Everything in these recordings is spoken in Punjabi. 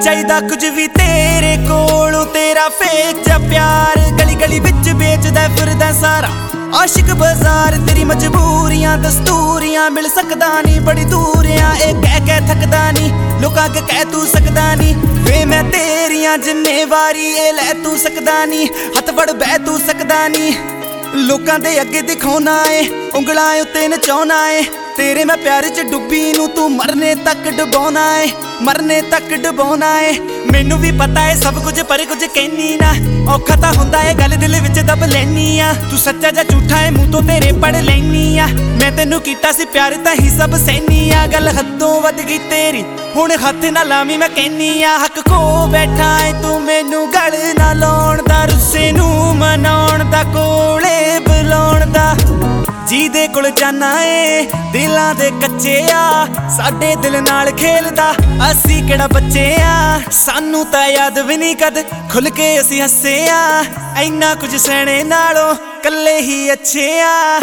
ਚਾਹੀਦਾ ਕੁਝ ਵੀ ਤੇਰੇ ਕੋਲੋਂ, ਤੇਰਾ ਫੇਕ ਜਾ ਪਿਆਰ ਗਲੀ ਗਲੀ ਵਿੱਚ ਵੇਚਦਾ ਫਿਰਦਾ ਸਾਰਾ ਆਸ਼ਿਕ ਬਾਜ਼ਾਰ। ਤੇਰੀ ਮਜਬੂਰੀਆਂ ਦਸਤੂਰੀਆਂ ਮਿਲ ਸਕਦਾ ਨਹੀਂ, ਬੜੀ ਦੂਰ ਆ ਇਹ ਕਹਿ ਥੱਕਦਾ ਨਹੀਂ, ਲੋਕਾਂ ਅੱਗੇ ਕਹਿ ਤੂੰ ਸਕਦਾ ਨਹੀਂ ਵੇ ਮੈਂ ਤੇਰੀਆਂ ਜ਼ਿੰਮੇਵਾਰੀ ਇਹ ਲੈ ਤੂੰ ਸਕਦਾ ਨਹੀਂ, ਹੱਥ ਵੜ ਬਹਿ ਤੂੰ ਸਕਦਾ ਨਹੀਂ, ਲੋਕਾਂ ਦੇ ਅੱਗੇ ਦਿਖਾਉਣਾ ਏ ਉਂਗਲਾਂ ਉੱਤੇ ਨਚਾਉਣਾ ਏ, ਤੇਰੇ ਮੈਂ ਪਿਆਰ ਚ ਡੁੱਬੀ ਨੂੰ ਤੂੰ ਮਰਨੇ ਤੱਕ ਡੁਬਾਉਣਾ ਏ, ਮਰਨੇ ਤੱਕ ਡੁਬਾਉਣਾ ਏ। ਮੈਨੂੰ ਵੀ ਪਤਾ ਏ ਸਭ ਕੁਝ ਪਰ ਕੁਝ ਕਹਿਨੀ ਨਾ, ਔਖਾ ਤਾਂ ਹੁੰਦਾ ਏ ਗੱਲ ਦਿਲ ਵਿੱਚ ਦਬ ਲੈਨੀ ਆ, ਤੂੰ ਸੱਚਾ ਜਾਂ ਝੂਠਾ ਏ ਮੂੰਹ ਤੋਂ ਤੇਰੇ ਪੜ ਲੈਨੀ ਆ, ਮੈਂ ਤੈਨੂੰ ਕੀਤਾ ਸੀ ਪਿਆਰ ਤਾਂ ਹੀ ਸਭ ਸਹਿਨੀ ਆ, ਗੱਲ ਹੱਦੋਂ ਵੱਧ ਗਈ ਤੇਰੀ ਹੁਣ ਹੱਥ ਨਾ ਲਾਵੀਂ ਮੈਂ ਕਹਿਨੀ ਆ, ਹੱਕ ਖੋ ਬੈਠਾ ਏ ਤੂੰ ਮੈਨੂੰ ਗਲ ਨਾ ਲਾਉਣ ਦਾ, ਰੁੱਸੇ ਨੂੰ ਮਨਾਉਣ ਦਾ, ਕੋਲੇ ਬੁਲਾਉਣ ਦਾ, ਜਿਹਦੇ ਕੋਲ ਜਾਨਾ ਏ ਦਿਲਾਂ ਦੇ ਕੱਚੇ ਆ, ਸਾਡੇ ਦਿਲ ਨਾਲ ਖੇਲਦਾ ਅਸੀਂ ਕਿਹੜਾ ਬੱਚੇ ਆ, ਸਾਨੂੰ ਤਾਂ ਯਾਦ ਵੀ ਨਹੀਂ ਕਦ ਖੁੱਲ ਕੇ ਅਸੀਂ ਹੱਸੇ ਆ, ਇੰਨਾ ਕੁਝ ਸਹਿਣੇ ਨਾਲੋਂ ਕੱਲੇ ਹੀ ਅੱਛੇ ਆ।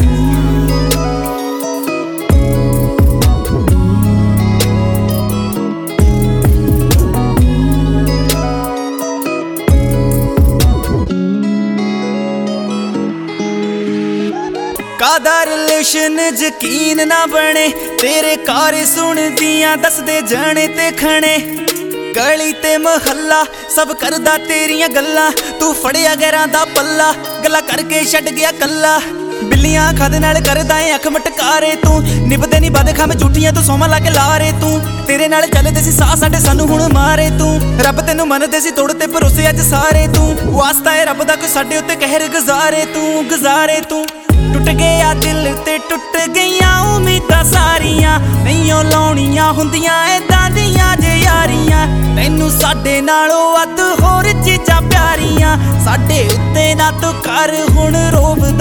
ਕਾਦਾ ਰਿਲੇਸ਼ਨ ਯਕੀਨ ਨਾ ਬਣੇ, ਤੇਰੇ ਕਾਰੇ ਸੁਣਦੀਆਂ ਦੱਸਦੇ ਜਾਣੇ ਤੇ ਖਣੇ, ਗਲੀ ਤੇ ਮੁਹੱਲਾ ਸਭ ਕਰਦਾ ਤੇਰੀਆਂ ਗੱਲਾਂ, ਤੂੰ ਫੜਿਆ ਗੈਰਾਂ ਦਾ ਪੱਲਾ ਗੱਲਾਂ ਕਰਕੇ ਛੱਡ ਗਿਆ ਕੱਲਾ, ਬਿੱਲੀਆਂ ਖਦ ਨਾਲ ਕਰਦਾ ਏ ਅੱਖ ਮਟਕਾਰੇ ਤੂੰ, ਨਿਭਦੇ ਨੀ ਬਦ ਖਾਂ ਝੂਠੀਆਂ ਤੂੰ ਸੋਮਾ ਲਾ ਕੇ ਲਾਰੇ ਤੂੰ, ਤੇਰੇ ਨਾਲ ਚੱਲਦੇ ਸੀ ਸਾਹ ਸਾਡੇ ਸਾਨੂੰ ਹੁਣ ਮਾਰੇ ਤੂੰ, ਰੱਬ ਤੈਨੂੰ ਮੰਨਦੇ ਸੀ ਤੋੜ ਤੇ ਭਰੋਸੇ ਅੱਜ ਸਾਰੇ ਤੂੰ, ਵਾਸਤਾ ਏ ਰੱਬ ਦਾ ਕੋਈ ਸਾਡੇ ਉੱਤੇ ਕਹਿਰ ਗੁਜ਼ਾਰੇ ਤੂੰ, ਟੁੱਟ ਗਿਆ ਦਿਲ ਤੇ ਟੁੱਟ ਗਈਆਂ ਉਮੀਦਾਂ ਸਾਰੀਆਂ, ਨਹੀਂਓ ਲਾਉਣੀਆਂ ਹੁੰਦੀਆਂ ਏਦਾਂ ਦੀਆਂ ਜੇ ਯਾਰੀਆਂ, ਤੈਨੂੰ ਸਾਡੇ ਨਾਲੋਂ ਵੱਧ ਹੋਰ ਚੀਜ਼ਾਂ ਪਿਆਰੀਆਂ, ਸਾਡੇ ਉੱਤੇ ਨਾ ਤੂੰ ਕਰ ਹੁਣ ਰੋਬ